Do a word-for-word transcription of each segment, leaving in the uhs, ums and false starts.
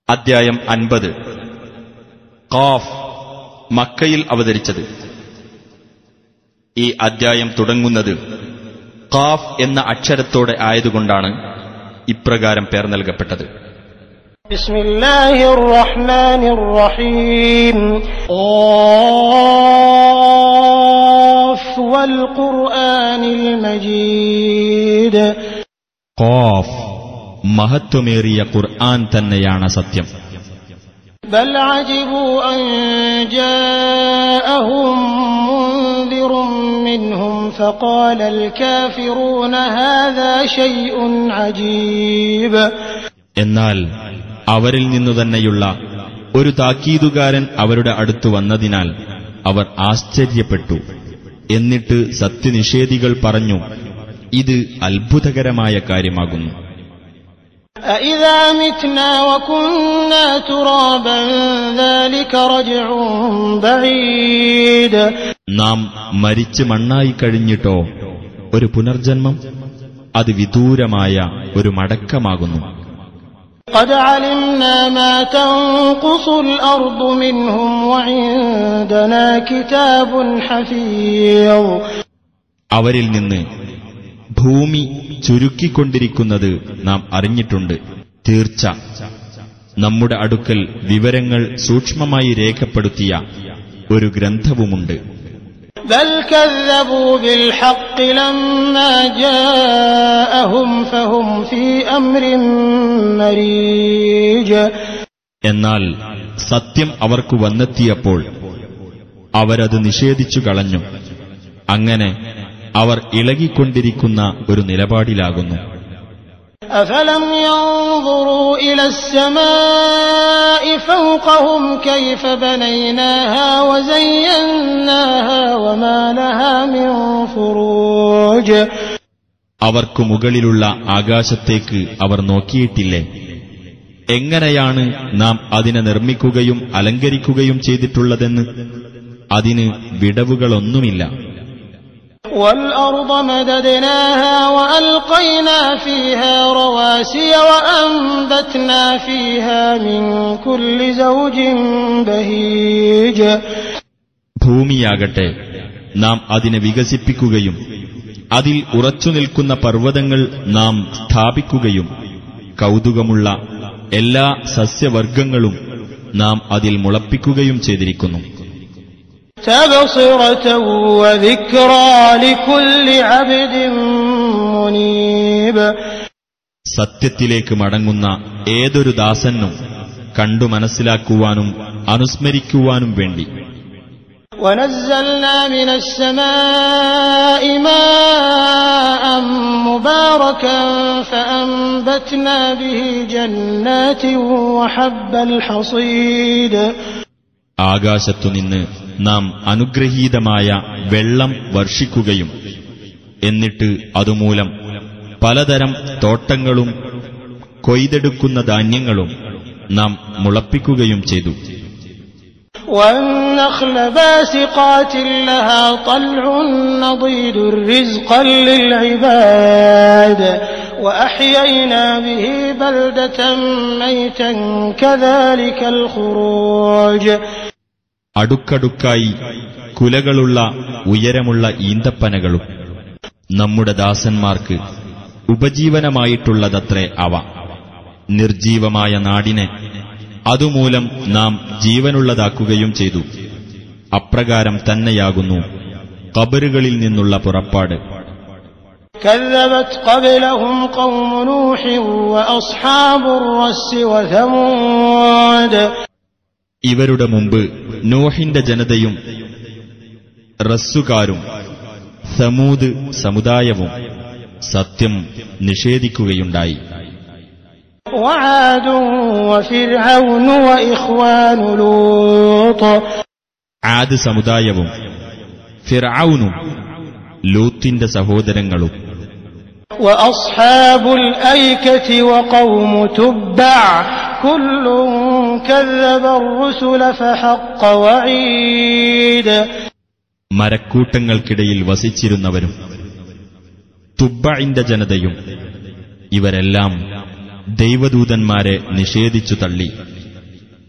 അദ്ധ്യായം അൻപത്. ഖാഫ്, മക്കയിൽ അവതരിച്ചത്. ഈ അദ്ധ്യായം തുടങ്ങുന്നത് ഖാഫ് എന്ന അക്ഷരത്തോടെ ആയതുകൊണ്ടാണ് ഇപ്രകാരം പേർ നൽകപ്പെട്ടത്. ബിസ്മില്ലാഹിർ റഹ്മാനിർ റഹീം. ഖാഫ് വൽ ഖുർആനിൽ മജീദ്. ഖാഫ്, മഹത്വമേറിയ ഖുർആൻ തന്നെയാണ് സത്യം. ബൽ അജിബു അൻ ജാഅഹും മുൻദിറുൻ മിൻഹും ഫഖാലൽ കാഫിറൂന ഹാദാ ശൈഉൻ അജീബ്. എന്നാൽ അവരിൽ നിന്നു തന്നെയുള്ള ഒരു താക്കീതുകാരൻ അവരുടെ അടുത്ത് വന്നതിനാൽ അവർ ആശ്ചര്യപ്പെട്ടു. എന്നിട്ട് സത്യനിഷേധികൾ പറഞ്ഞു, ഇത് അത്ഭുതകരമായ കാര്യമാകുന്നു. أَإِذَا مِتْنَا وَكُنَّا تُرَابًا ذَلِكَ رَجْعٌ بَعِيدٌ. നാം മരിച്ച് മണ്ണായി കഴിഞ്ഞിട്ടോ ഒരു പുനർജന്മം, അത് വിദൂരമായ ഒരു മടക്കമാകുന്നു. قَدْ عَلِمْنَا مَا تَنقُصُ الْأَرْضُ مِنْهُمْ وَعِندَنَا كِتَابٌ حَفِيظٌ. അവരിൽ നിന്ന് ഭൂമി ചുരുക്കിക്കൊണ്ടിരിക്കുന്നത് നാം അറിഞ്ഞിട്ടുണ്ട്. തീർച്ച നമ്മുടെ അടുക്കൽ വിവരങ്ങൾ സൂക്ഷ്മമായി രേഖപ്പെടുത്തിയ ഒരു ഗ്രന്ഥവുമുണ്ട്. ബൽ കദ്ദബൂ ബിൽ ഹഖ് ലമ്മാ ജാഅഹും ഫഹും ഫീ അംരിൻ മരീജ്. എന്നാൽ സത്യം അവർക്ക് വന്നെത്തിയപ്പോൾ അവരത് നിഷേധിച്ചു കളഞ്ഞു. അങ്ങനെ അവർ ഇളകിക്കൊണ്ടിരിക്കുന്ന ഒരു നിലപാടിലാകുന്നു. അഫലം യൻദുറൂ ഇലസ്സമാഇ ഫൗഖഹും കൈഫ ബനൈനാഹാ വസയ്യനാഹാ വമാ ലഹാ മിൻ ഫുറൂജ്. അവർക്ക് മുകളിലുള്ള ആകാശത്തേക്ക് അവർ നോക്കിയിട്ടില്ലേ? എങ്ങനെയാണ് നാം അതിനെ നിർമ്മിക്കുകയും അലങ്കരിക്കുകയും ചെയ്തിട്ടുള്ളതെന്ന്. അതിന് വിടവുകളൊന്നുമില്ല. وَالْأَرْضَ مَدَدْنَاهَا وَأَلْقَيْنَا فِيهَا رَوَاسِيَ وَأَنبَتْنَا فِيهَا مِن كُلِّ زَوْجٍ بَهِيجٍ. ഭൂമിയാകട്ടെ നാം അതിനെ വികസിപ്പിക്കുകയും അതിൽ ഉറച്ചുനിൽക്കുന്ന പർവ്വതങ്ങൾ നാം സ്ഥാപിക്കുകയും കൗതുകമുള്ള എല്ലാ സസ്യവർഗങ്ങളും നാം അതിൽ മുളപ്പിക്കുകയും ചെയ്തിരിക്കുന്നു. تبصرة وذكرى لكل عبد منيب. സത്യത്തിലേക്ക് മടങ്ങുന്ന ഏതൊരു ദാസനും കണ്ടു മനസ്സിലാക്കുവാനും അനുസ്മരിക്കുവാനും വേണ്ടി. ونزلنا من السماء ماء مباركا فأنبتنا به جنات وحب الحصيد. ആകാശത്തുനിന്ന് നാം അനുഗ്രഹീതമായ വെള്ളം വർഷിക്കുകയും എന്നിട്ട് അതുമൂലം പലതരം തോട്ടങ്ങളും കൊയ്തെടുക്കുന്ന ധാന്യങ്ങളും നാം മുളപ്പിക്കുകയും ചെയ്തു. وَالنَّخْلَ بَاسِقَاتٍ لَهَا طَلْعٌ نَضِيدٌ رِزْقًا لِلْعِبَادِ وَأَحْيَيْنَا بِهِ بَلْدَةً مَيْتًا كَذَلِكَ الْخُرُوجُ. അടുക്കടുക്കായി കുലകളുള്ള ഉയരമുള്ള ഈന്തപ്പനകളും നമ്മുടെ ദാസന്മാർക്ക് ഉപജീവനമായിട്ടുള്ളതത്രേ അവ. നിർജീവമായ നാടിനെ അതുമൂലം നാം ജീവനുള്ളതാക്കുകയും ചെയ്തു. അപ്രകാരം തന്നെയാകുന്നു ഖബറുകളിൽ നിന്നുള്ള പുറപ്പാട്. കദ്ദബത് ഖബ്ലഹും ഖൗമു നൂഹ് വഅസ്ഹാബുർ റസ്സ് വസമൂദ്. ഇവരുടെ മുമ്പ് നോഹിന്റെ ജനതയും റസ്സുകാരും സമൂദ് സമുദായവും സത്യം നിഷേധിക്കുകയുണ്ടായി. ആദ് സമുദായവും ഫിർഔനും ലൂത്തിന്റെ സഹോദരങ്ങളും. വഅസ്ഹാബുൽ ഐകതി വഖൗമു തുബ്ബഅ കുല്ലുൻ കദ്ദബ അർ-റുസുല ഫഹഖ്ഖ വഈദ്. മരക്കൂട്ടങ്ങൾക്കിടയിൽ വസിച്ചിരുന്നവരും തുബ്ബഇന്റെ ജനതയും ഇവരെല്ലാം ദൈവദൂതന്മാരെ നിഷേധിച്ചു തള്ളി.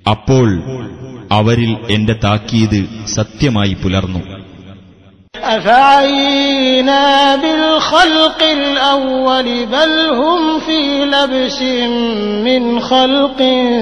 അപ്പോൾ അവരിൽ എന്റെ താക്കീത് സത്യമായി പുലർന്നു. أفعينا بالخلق الأول بل هم في لبس من خلق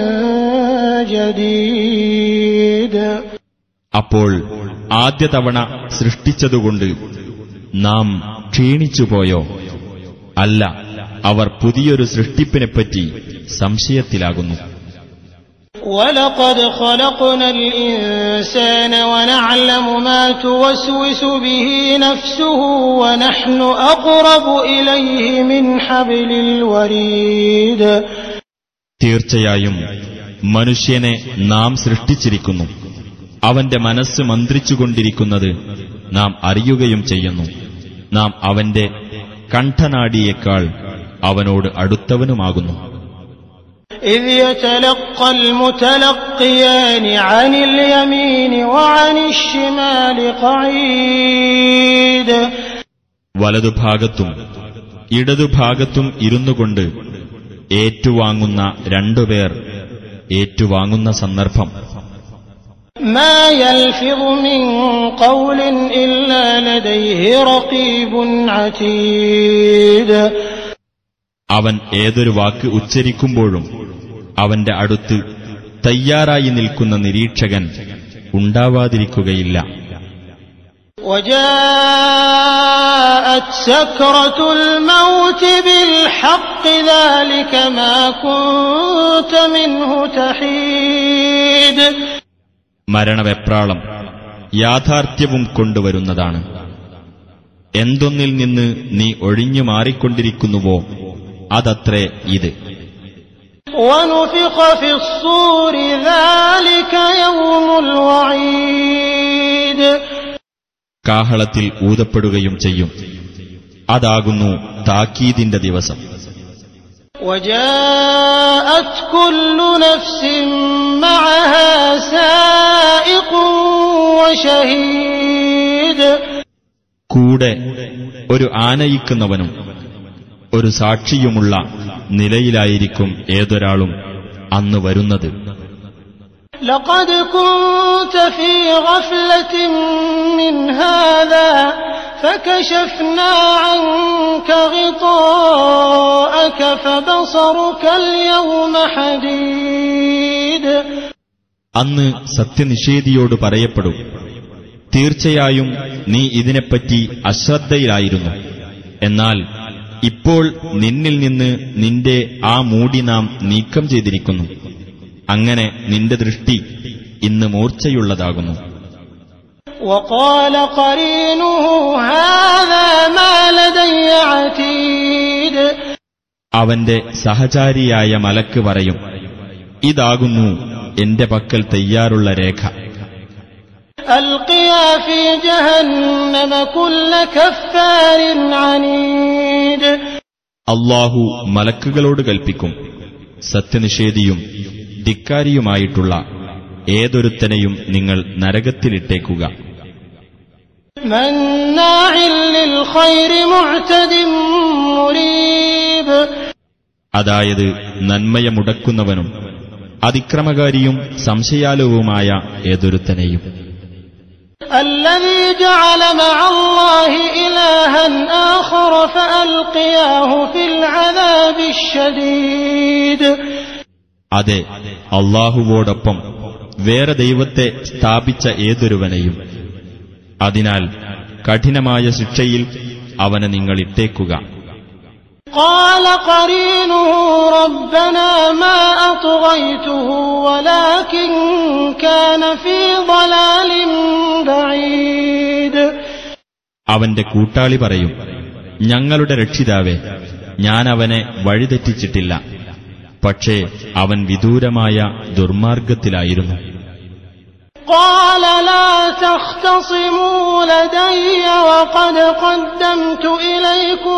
جديد. അപ്പോൾ ആദ്യ തവണ സൃഷ്ടിച്ചതുകൊണ്ട് നാം ക്ഷീണിച്ചുപോയോ? അല്ല, അവർ പുതിയൊരു സൃഷ്ടിപ്പിനെപ്പറ്റി സംശയത്തിലാകുന്നു. وَلَقَدْ خَلَقْنَا الْإِنسَانَ وَنَعْلَمُ مَا تُوَسْوِسُ بِهِ نَفْسُهُ وَنَحْنُ أَقْرَبُ إِلَيْهِ مِنْ حَبْلِ الْوَرِيدِ. തീർച്ചയായും മനുഷ്യനെ നാം സൃഷ്ടിച്ചിരിക്കുന്നു. അവന്റെ മനസ്സ് മന്ത്രിച്ചുകൊണ്ടിരിക്കുന്നത് നാം അറിയുകയും ചെയ്യുന്നു. നാം അവന്റെ കണ്ഠനാടിയേക്കാൾ അവനോട് അടുത്തവനുമാകുന്നു. إذ يتلقى المتلقيان عن اليمين وعن الشمال قعيد. വലതുഭാഗത്തും ഇടതുഭാഗത്തും ഇരുന്നുകൊണ്ട് ഏറ്റുവാങ്ങുന്ന രണ്ടുപേർ ഏറ്റുവാങ്ങുന്ന സന്ദർഭം. ما يلفظ من قول إلا لديه رقيب عتيد. അവൻ ഏതൊരു വാക്ക് ഉച്ചരിക്കുമ്പോഴും അവന്റെ അടുത്ത് തയ്യാറായി നിൽക്കുന്ന നിരീക്ഷകൻ ഉണ്ടാവാതിരിക്കുകയില്ല. وجاءت سكرة الموت بالحق ذلك ما كنت منه تحيد. മരണവെപ്രാളം യാഥാർത്ഥ്യവും കൊണ്ടുവരുന്നതാണ്. എന്തൊന്നിൽ നിന്ന് നീ ഒഴിഞ്ഞു മാറിക്കൊണ്ടിരിക്കുന്നുവോ അതത്രേ ഇത്. وَنُفِخَ فِي الصُّورِ ذَلِكَ يَوْمُ الْوَعِيدِ. കാഹളത്തിൽ ഊതപ്പെടുകയും ചെയ്യും. അതാകുന്നു താക്കീതിന്റെ ദിവസം. وَجَاءَتْ كُلُّ نَفْسٍ مَعَهَا سَائِقٌ وَشَهِيدٌ. കൂടെ ഒരു ആനയിക്കുന്നവനും ഒരു സാക്ഷിയുമുള്ള നിലയിലായിരിക്കും ഏതൊരാളും അന്ന് വരുന്നത്. لقد كنت في غفلة من هذا فكشفنا عنك غطاءك فبصرك اليوم حديد. അന്ന് സത്യനിഷേധിയോട് പറയപ്പെടും, തീർച്ചയായും നീ ഇതിനെപ്പറ്റി അശ്രദ്ധയിലായിരുന്നു. എന്നാൽ ഇപ്പോൾ നിന്നിൽ നിന്ന് നിന്റെ ആ മൂടി നാം നീക്കം ചെയ്തിരിക്കുന്നു. അങ്ങനെ നിന്റെ ദൃഷ്ടി ഇന്ന് മൂർച്ചയുള്ളതാകുന്നു. وقال قرينه هذا ما لدي عتيد. അവന്റെ സഹചാരിയായ മലക്ക് പറയും, ഇതാകുന്നു എന്റെ പക്കൽ തയ്യാറുള്ള രേഖ. ألقيا في جهنم كل كفار عنيد. അല്ലാഹു മലക്കുകളോട് കൽപ്പിക്കും, സത്യനിഷേധിയും ധിക്കാരിയുമായിട്ടുള്ള ഏതൊരുത്തനെയും നിങ്ങൾ നരകത്തിലിട്ടേക്കുക. مناع للخير معتد مريب. അതായത് നന്മയെ മുടക്കുന്നവനും അതിക്രമകാരിയും സംശയാലുവുമായ ഏതൊരുത്തനെയും. الذي جعل مع الله إلها آخر فألقياه في العذاب الشديد. അതെ, അല്ലാഹുവോടൊപ്പം വേറെ ദൈവത്തെ സ്ഥാപിച്ച ഏതൊരുവനെയും. അതിനാൽ കഠിനമായ ശിക്ഷയിൽ അവനെ നിങ്ങൾ ഇട്ടേക്കുക. قال قرينه ربنا ما أطغيته ولكن كان في ضلال بعيد. അവന്റെ കൂട്ടാളി പറയും, ഞങ്ങളുടെ രക്ഷിതാവേ, ഞാൻ അവനെ വഴിതെറ്റിച്ചിട്ടില്ല, പക്ഷേ അവൻ വിദൂരമായ ദുർമാർഗത്തിലായിരുന്നു. قال لا تختصموا لدي وقد قدمت إليكم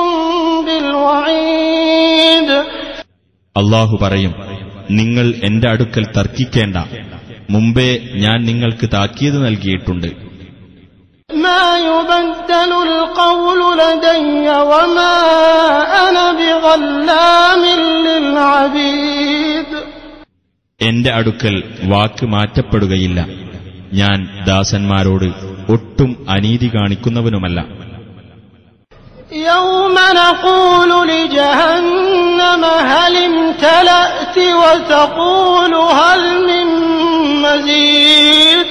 بالوعيد. അല്ലാഹു പറയും, നിങ്ങൾ എന്റെ അടുക്കൽ തർക്കിക്കേണ്ട, മുമ്പേ ഞാൻ നിങ്ങൾക്ക് താക്കീത് നൽകിയിട്ടുണ്ട്. ما يبدل القول لدي وما أنا بظلام للعبيد. എന്റെ അടുക്കൽ വാക്ക് മാറ്റപ്പെടുകയില്ല. ഞാൻ ദാസന്മാരോട് ഒട്ടും അനീതി കാണിക്കുന്നവനുമല്ല. يوم نقول لجهنم هل امتلأت وتقول هل من مزيد.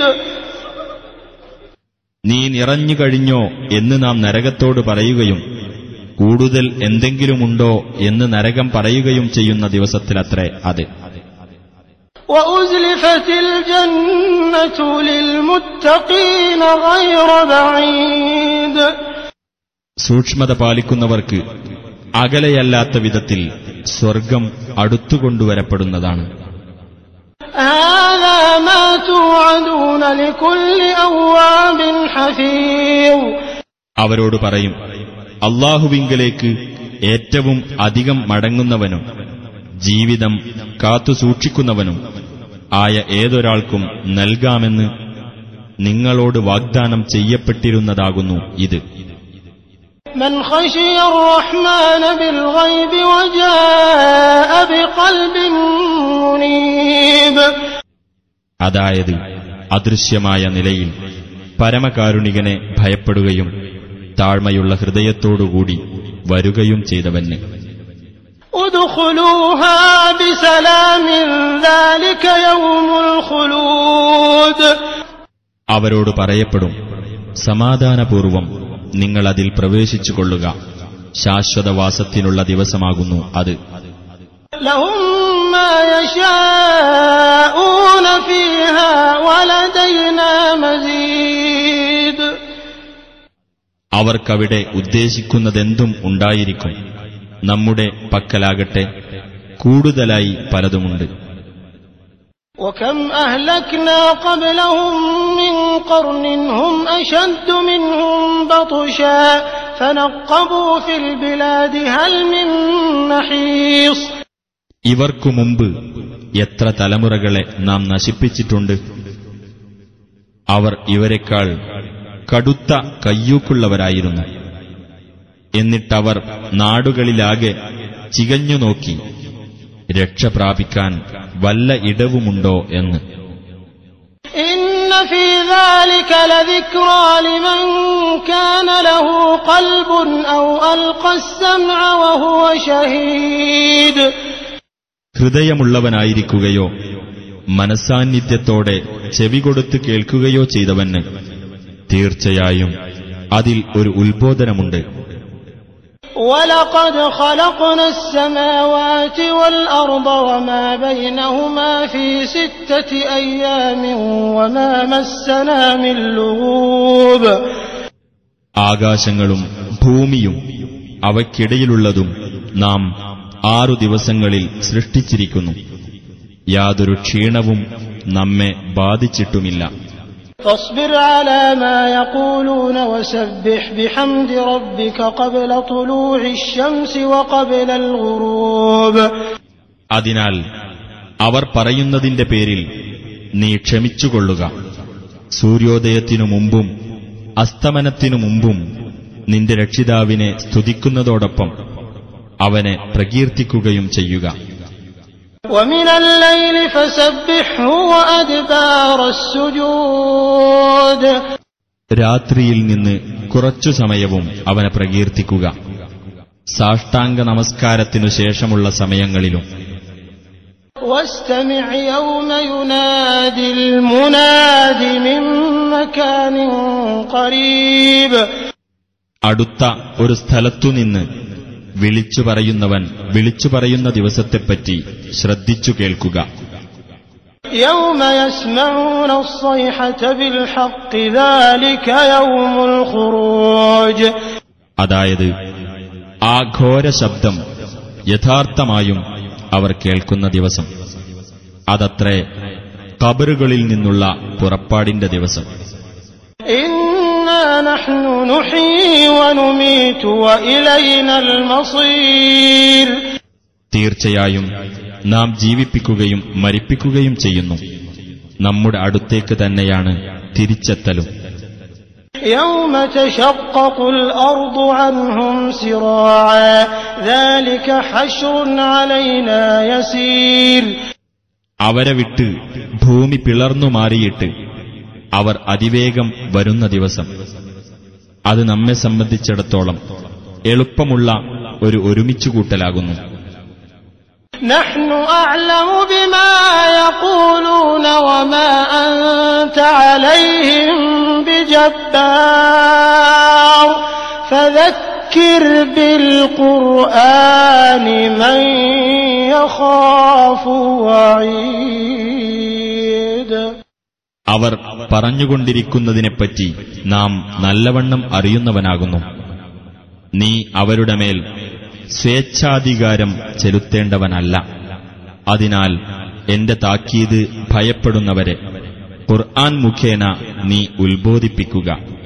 നീ നിറഞ്ഞു കഴിഞ്ഞോ എന്ന് നാം നരകത്തോട് പറയുകയും കൂടുതൽ എന്തെങ്കിലുമുണ്ടോ എന്ന് നരകം പറയുകയും ചെയ്യുന്ന ദിവസത്തിലത്രേ അത്. وأزلفت الجنة للمتقين غير بعيد. സൂക്ഷ്മത പാലിക്കുന്നവർക്ക് അകലെയല്ലാത്ത വിധത്തിൽ സ്വർഗം അടുത്തുകൊണ്ടുവരപ്പെടുന്നതാണ്. هذا ما توعدون لكل أواب حفيظ. അവരോട് പറയും, അല്ലാഹുവിങ്കലേക്ക് ഏറ്റവും അധികം മടങ്ങുന്നവനും ജീവിതം കാത്തുസൂക്ഷിക്കുന്നവനും ആയ ഏതൊരാൾക്കും നൽകാമെന്ന് നിങ്ങളോട് വാഗ്ദാനം ചെയ്യപ്പെട്ടിരുന്നതാകുന്നു ഇത്. من خشي الرحمن بالغيب وجاء بقلب منيب. അതായത് അദൃശ്യമായ നിലയിൽ പരമകാരുണികനെ ഭയപ്പെടുകയും താഴ്മയുള്ള ഹൃദയത്തോടുകൂടി വരുകയും ചെയ്തവന്. ادخلوها بسلام ذلك يوم الخلود. അവരോട് പറയപ്പെടും, സമാധാനപൂർവം നിങ്ങൾ അതിൽ പ്രവേശിച്ചുകൊള്ളുക, ശാശ്വതവാസത്തിനുള്ള ദിവസമാകുന്നു അത്. لهم ما يشاءون فيها ولدينا مزيد. അവർക്കവിടെ ഉദ്ദേശിക്കുന്നതെന്തും ഉണ്ടായിരിക്കും. നമ്മുടെ പക്കലാകട്ടെ കൂടുതലായി പലതുമുണ്ട്. وكم أهلكنا قبلهم من قرن هم أشد منهم بطشا فنقبوا في البلاد هل من محيص. ഇവർക്കു മുമ്പ് എത്ര തലമുറകളെ നാം നശിപ്പിച്ചിട്ടുണ്ട്. അവർ ഇവരെക്കാൾ കടുത്ത കയ്യൂക്കുള്ളവരായിരുന്നു. എന്നിട്ടവർ നാടുകളിലാകെ ചികഞ്ഞു നോക്കി രക്ഷ പ്രാപിക്കാൻ വല്ല ഇടവുമുണ്ടോ എന്ന്. إن في ذلك لذكرى لمن كان له قلب أو ألقى السمع وهو شهيد. ഹൃദയമുള്ളവനായിരിക്കുകയോ മനസ്സാന്നിധ്യത്തോടെ ചെവികൊടുത്ത് കേൾക്കുകയോ ചെയ്തവന് തീർച്ചയായും അതിൽ ഒരു ഉത്ബോധനമുണ്ട്. وَلَقَدْ خَلَقْنَا السَّمَاوَاتِ وَالْأَرْضَ وَمَا بَيْنَهُمَا فِي سِتَّةِ أَيَّامٍ وَمَا مَسَّنَا مِن لُّغُوبٍ. ആകാശങ്ങളും ഭൂമിയും അവയ്ക്കിടയിലുള്ളതും നാം ആറു ദിവസങ്ങളിൽ സൃഷ്ടിച്ചിരിക്കുന്നു. യാതൊരു ക്ഷീണവും നമ്മെ ബാധിച്ചിട്ടുമില്ല. فاصبر على ما يقولون وسبح بحمد ربك قبل طلوع الشمس وقبل الغروب. അതിനാൽ അവർ പറയുന്നതിന്റെ പേരിൽ നീ ക്ഷമിച്ചുകൊള്ളുക. സൂര്യോദയത്തിനു മുമ്പും അസ്തമനത്തിനു മുമ്പും നിന്റെ രക്ഷിതാവിനെ സ്തുതിക്കുന്നതോടൊപ്പം അവനെ പ്രകീർത്തിക്കുകയും ചെയ്യുക. ومن الليل فسبحه وأدبار السجود. രാത്രിയിൽ നിന്ന് കുറച്ചു സമയവും അവനെ പ്രകീർത്തിക്കുക, സാഷ്ടാംഗ നമസ്കാരത്തിനു ശേഷമുള്ള സമയങ്ങളിലും. واستمع يوم ينادي المناد من مكان قريب. അടുത്ത ഒരു സ്ഥലത്തുനിന്ന് വിളിച്ചു പറയുന്നവൻ വിളിച്ചു പറയുന്ന ദിവസത്തെപ്പറ്റി ശ്രദ്ധിച്ചു കേൾക്കുക. يوم يسمعون الصيحة بالحق ذلك يوم الخروج. അതായത് ആ ഘോര ശബ്ദം യഥാർത്ഥമായും അവർ കേൾക്കുന്ന ദിവസം, അതത്രേ ഖബറുകളിൽ നിന്നുള്ള പുറപ്പാടിന്റെ ദിവസം. إنا نحن نحيي ونميت وإلينا المصير. തീർച്ചയായും നാം ജീവിപ്പിക്കുകയും മരിപ്പിക്കുകയും ചെയ്യുന്നു, നമ്മുടെ അടുത്തേക്ക് തന്നെയാണ് തിരിച്ചെത്തലും. يوم تشقق الأرض عنهم سراعا ذلك حشر علينا يسير. അവരെ വിട്ട് ഭൂമി പിളർന്നു മാറിയിട്ട് അവർ അതിവേഗം വരുന്ന ദിവസം, അത് നമ്മെ സംബന്ധിച്ചിടത്തോളം എളുപ്പമുള്ള ഒരു ഒരുമിച്ചുകൂട്ടലാകുന്നു. نحن أعلم بما يقولون وما أنت عليهم بجبار فذكر بالقرآن من يخاف وعيد. അവർ പറഞ്ഞുകൊണ്ടിരിക്കുന്നതിനെപ്പറ്റി നാം നല്ലവണ്ണം അറിയുന്നവനാകുന്നു. നീ അവരുടെ മേൽ സ്വേച്ഛാധികാരം ചെലുത്തേണ്ടവനല്ല. അതിനാൽ എന്റെ താക്കീത് ഭയപ്പെടുന്നവരെ ഖുർആൻ മുഖേന നീ ഉത്ബോധിപ്പിക്കുക.